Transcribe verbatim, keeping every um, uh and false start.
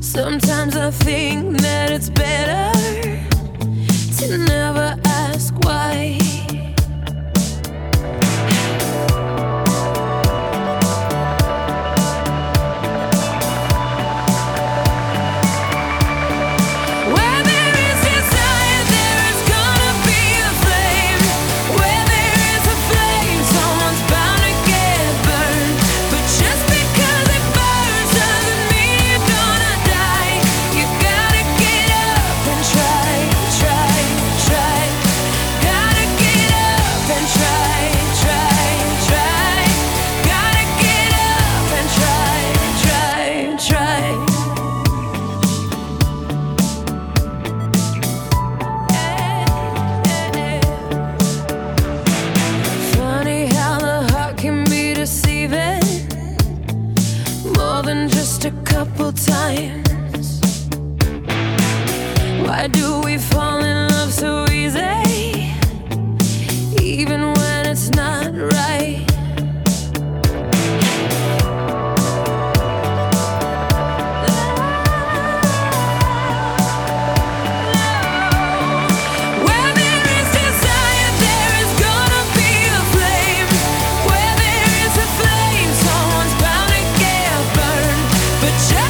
Sometimes I think that it's better to never ask why. Where there is desire, there is gonna be a flame. Where there is a flame, someone's bound to get burned. But just because it burns doesn't mean you're gonna die. You gotta get up and try, try, try. Gotta get up and try, try, try. Gotta get up and try, try, try. Funny how the heart can be deceiving more than just a couple times. Why do we fall in love so easy, even when it's not right? Where there is desire, there is gonna be a flame. Where there is a flame, someone's bound to get burned. But just